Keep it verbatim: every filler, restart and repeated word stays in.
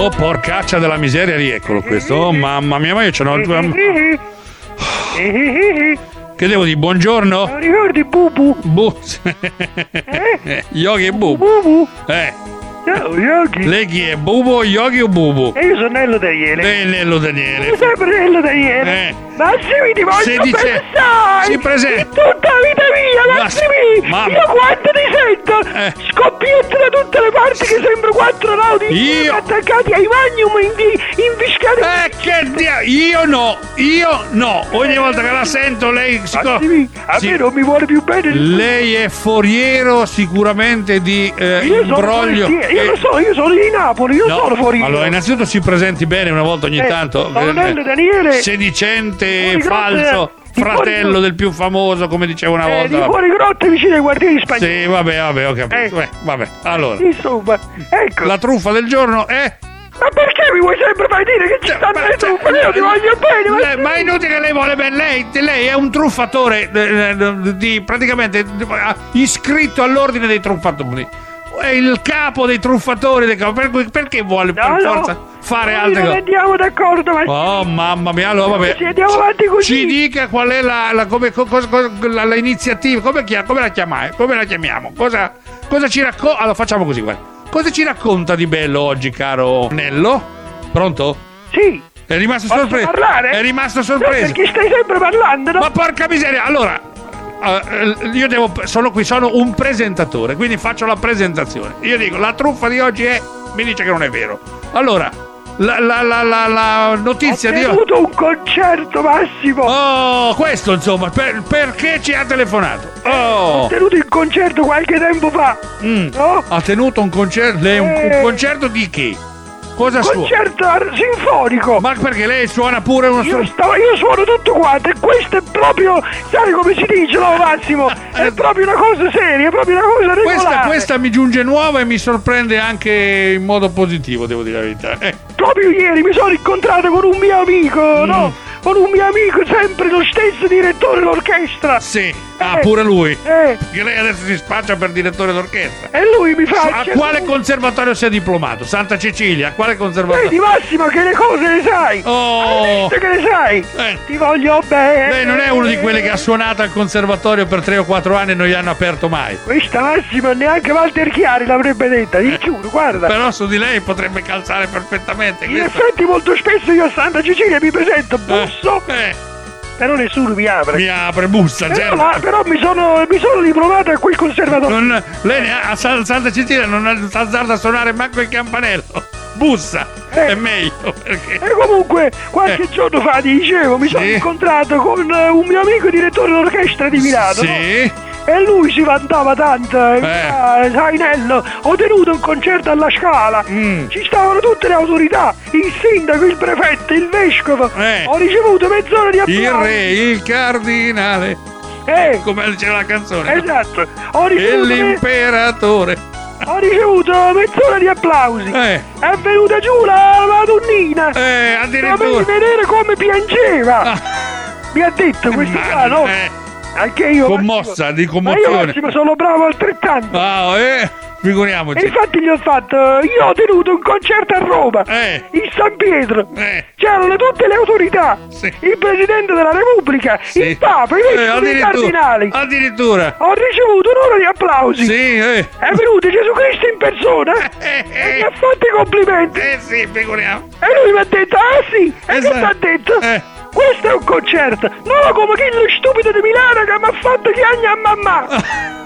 Oh, porcaccia della miseria, rieccolo questo. Oh, mamma mia, ma io ce n'ho. Che devo dire? Buongiorno? Non ricordi Bubu? Bu. Eh? Yogi e Bubu. Bubu? Eh. Ciao Yogi. Lei chi è? Bubu, Yogi o Bubu? E io sono Nello Daniele. Lei è Nello Daniele. Sono sempre Nello Daniele. Eh. Massimi, ti voglio Se dice- bene, sai. si presenta. In tutta la vita mia, Massimi. Ma- Io quando ti sento, Eh. scoppietti da tutte le parti che sembra quattro nodi Io- attaccati ai magnum in- inviscati. Eh, che dia... Io no, io no. Ogni volta che la sento lei... Massimi, a Sì. me non mi vuole più bene. Lei è foriero sicuramente di eh, Io sono imbroglio. forestiero. Io e- lo so, io sono di Napoli, io No, sono fuori. allora innanzitutto si presenti bene una volta ogni Eh, tanto. sono Nello Daniele. Sedicente, Fuori falso, grotte, di fratello fuori- del più famoso, come diceva una Eh, volta. di vabbè. fuori grotte vicino ai guardiani spagnoli. Sì, vabbè, vabbè, ho capito. Eh. Beh, vabbè, allora. Insomma, ecco. La truffa del giorno è... Ma perché mi vuoi sempre far dire che ci stanno le truffe? Io ti voglio bene, ma... Eh, ma è inutile che lei vuole bene. Lei, lei è un truffatore eh, eh, di praticamente eh, iscritto all'ordine dei truffatori. È il capo dei truffatori. Dei capo- per cui- perché vuole per No, no. forza fare Noi altre non cose? andiamo d'accordo, ma... Oh mamma mia, allora vabbè. Ci andiamo avanti così. Ci dica qual è la, la, come, co- cosa- cosa- la, la iniziativa, come, chia- come la chiamai? Come la chiamiamo? Cosa, cosa ci racconta? Allora facciamo così, guarda. Cosa ci racconta di bello oggi, caro Nello? Pronto? Sì. È rimasto Posso sorpreso. parlare? È rimasto No, sorpreso. perché stai sempre parlando, no? Ma porca miseria, allora eh, io devo sono qui, sono un presentatore, quindi faccio la presentazione. Io dico, la truffa di oggi è, mi dice che non è vero. Allora, la, la, la, la, la notizia Ho di oggi. tenuto un concerto, Massimo. Oh, questo insomma, per- perché ci ha telefonato? Ho Oh, tenuto il concerto qualche tempo fa. mm. No? Ha tenuto un concerto, lei un, un Eh. concerto di che? Cosa suona? Concerto ar- sinfonico. Ma perché lei suona pure uno Io, strumento? stavo, io suono tutto quanto e questo è proprio, sai come si dice, no Massimo? È proprio una cosa seria, è proprio una cosa regolare. Questa, questa mi giunge nuova e mi sorprende anche in modo positivo, devo dire la verità. Eh. Proprio ieri mi sono incontrato con un mio amico, Mm. no? Con un mio amico, sempre lo stesso direttore d'orchestra. Sì, ah, Eh. pure lui. Eh, Che lei adesso si spaccia per direttore d'orchestra. e lui mi fa... A quale conservatorio si è diplomato? Santa Cecilia? A quale conservatorio? Vedi Massimo che le cose le sai. Oh. Hai visto che le sai? Eh. Ti voglio bene. Lei non è uno di quelli che ha suonato al conservatorio per tre o quattro anni e non gli hanno aperto mai. Questa Massimo neanche Walter Chiari l'avrebbe detta, ti giuro, guarda. Però su di lei potrebbe calzare perfettamente. In questo- effetti molto spesso io a Santa Cecilia mi presento, busso, Eh, però nessuno mi apre. mi apre, bussa, Però, certo. là- però mi sono, mi sono diplomato a quel conservatorio. Non- lei ne ha- a San- Santa Cecilia non sta azzarda a suonare manco il campanello. Bussa, Eh. è meglio perché. E comunque qualche Eh. giorno fa, ti dicevo, mi sono Sì. incontrato con eh, un mio amico direttore d'orchestra di Milano. no? Sì. E lui si vantava tanto, eh, Eh. sai Nello, ho tenuto un concerto alla Scala, Mm. ci stavano tutte le autorità, il sindaco, il prefetto, il vescovo, Eh. ho ricevuto mezz'ora di applausi. Il re, il cardinale, Eh, come diceva la canzone. no? esatto, ho E ricevuto, me- l'imperatore. ho ricevuto mezz'ora di applausi. Eh, È venuta giù la Madonnina, eh, per addirittura. vedere come piangeva. Ah, Mi ha detto questo qua, no? eh, Anche io. commossa, Massimo. di Ma commozione. io Massimo sono bravo altrettanto. Ah, eh, E figuriamoci. infatti gli ho fatto, io ho tenuto un concerto a Roma, Eh, in San Pietro. eh, C'erano tutte le autorità, Sì. il Presidente della Repubblica, sì. il Papa, i Eh, vescovi, i addirittura. cardinali. Addirittura. Ho ricevuto un'ora di applausi. Sì, eh. È venuto Gesù Cristo in persona Eh, e mi eh, ha fatto i complimenti. eh, sì, figuriamo. E lui mi ha detto, ah sì, e che Esatto. ti ha detto? Eh. Questo è un concerto, non come quello stupido di Milano che mi ha fatto chiagna a mamma.